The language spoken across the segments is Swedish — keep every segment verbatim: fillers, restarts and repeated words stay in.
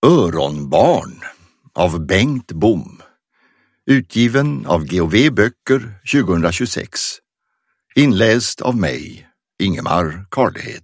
Öronbarn av Bengt Bom. Utgiven av G och V Böcker tjugohundratjugosex. Inläst av mig, Ingemar Karlhed.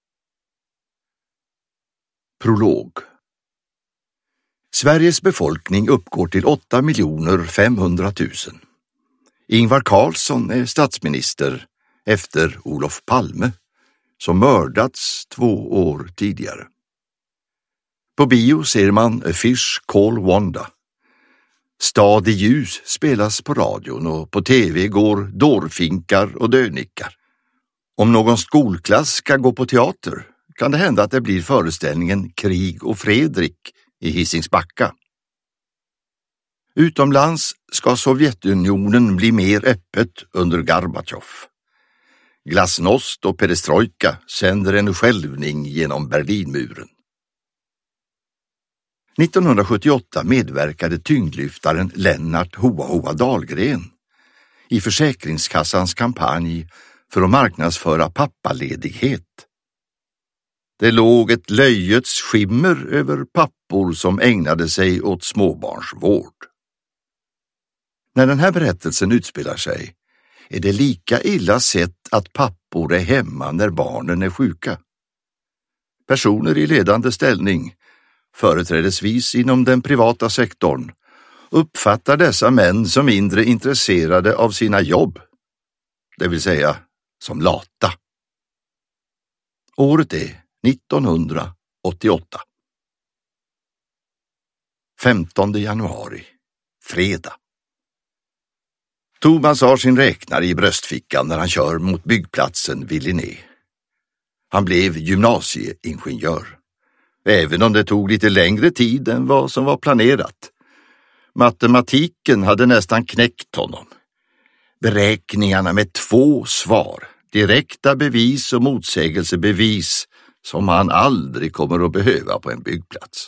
Prolog. Sveriges befolkning uppgår till åtta miljoner femhundratusen. Ingvar Carlsson är statsminister efter Olof Palme, som mördats två år tidigare. På bio ser man A Fish Call Wanda. Stad i ljus spelas på radion och på tv går dårfinkar och dönickar. Om någon skolklass ska gå på teater kan det hända att det blir föreställningen Krig och Fredrik i Hisingsbacka. Utomlands ska Sovjetunionen bli mer öppet under Gorbatjov. Glasnost och perestrojka sänder en skälvning genom Berlinmuren. nittonhundrasjuttioåtta medverkade tyngdlyftaren Lennart Hoa Hoa Dahlgren i Försäkringskassans kampanj för att marknadsföra pappaledighet. Det låg ett löjets skimmer över pappor som ägnade sig åt småbarnsvård. När den här berättelsen utspelar sig är det lika illa sett att pappor är hemma när barnen är sjuka. Personer i ledande ställning, företrädesvis inom den privata sektorn, uppfattar dessa män som mindre intresserade av sina jobb, det vill säga som lata. Året är nittonhundraåttioåtta. femtonde januari, fredag. Thomas har sin räknare i bröstfickan när han kör mot byggplatsen vid Linné. Han blev gymnasieingenjör, även om det tog lite längre tid än vad som var planerat. Matematiken hade nästan knäckt honom. Beräkningarna med två svar, direkta bevis och motsägelsebevis, som han aldrig kommer att behöva på en byggplats.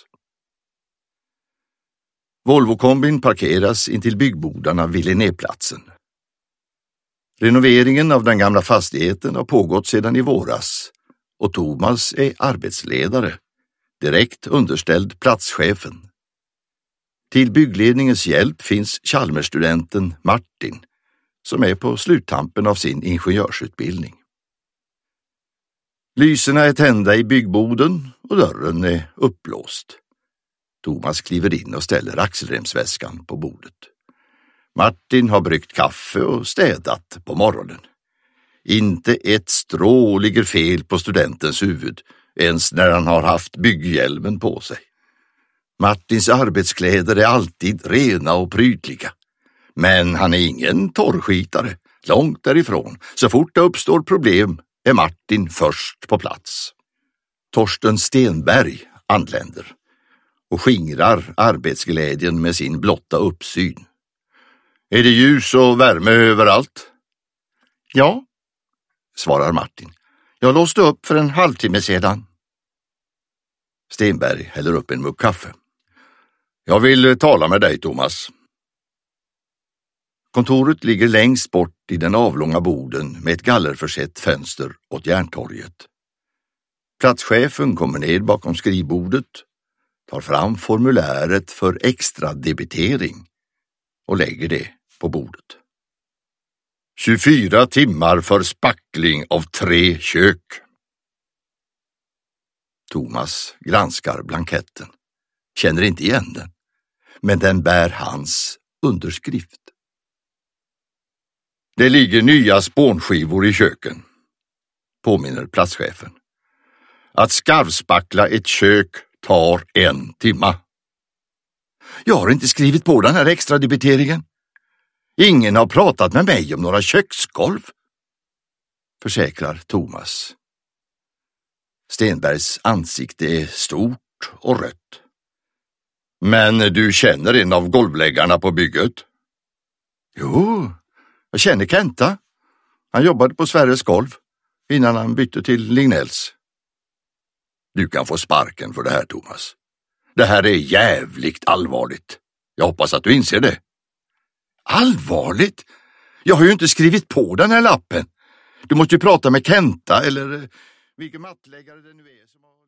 Volvo-kombin parkeras intill byggbodarna vid Linnéplatsen. Renoveringen av den gamla fastigheten har pågått sedan i våras och Thomas är arbetsledare, direkt underställd platschefen. Till byggledningens hjälp finns Chalmersstudenten Martin, som är på sluttampen av sin ingenjörsutbildning. Lyserna är tända i byggboden och dörren är upplåst. Thomas kliver in och ställer axelremsväskan på bordet. Martin har bryggt kaffe och städat på morgonen. Inte ett strå ligger fel på studentens huvud, ens när han har haft bygghjälmen på sig. Martins arbetskläder är alltid rena och prydliga. Men han är ingen torrskitare, långt därifrån. Så fort det uppstår problem är Martin först på plats. Torsten Stenberg anländer och skingrar arbetsglädjen med sin blotta uppsyn. Är det ljus och värme överallt? Ja, svarar Martin. Jag låste upp för en halvtimme sedan. Stenberg häller upp en mugg kaffe. Jag vill tala med dig, Thomas. Kontoret ligger längst bort i den avlånga boden med ett gallerförsett fönster åt Järntorget. Platschefen kommer ned bakom skrivbordet, tar fram formuläret för extra debitering och lägger det på bordet. tjugofyra timmar för spackling av tre kök. Thomas granskar blanketten, känner inte igen den, men den bär hans underskrift. Det ligger nya spånskivor i köken, påminner platschefen. Att skarvspackla ett kök tar en timma. Jag har inte skrivit på den här extra debiteringen. Ingen har pratat med mig om några köksgolv, försäkrar Thomas. Stenbergs ansikte är stort och rött. Men du känner en av golvläggarna på bygget? Jo, jag känner Kenta. Han jobbade på Sveriges golv innan han bytte till Lignells. Du kan få sparken för det här, Thomas. Det här är jävligt allvarligt. Jag hoppas att du inser det. Allvarligt? Jag har ju inte skrivit på den här lappen. Du måste ju prata med Kenta eller vilken mattläggare det nu är som har...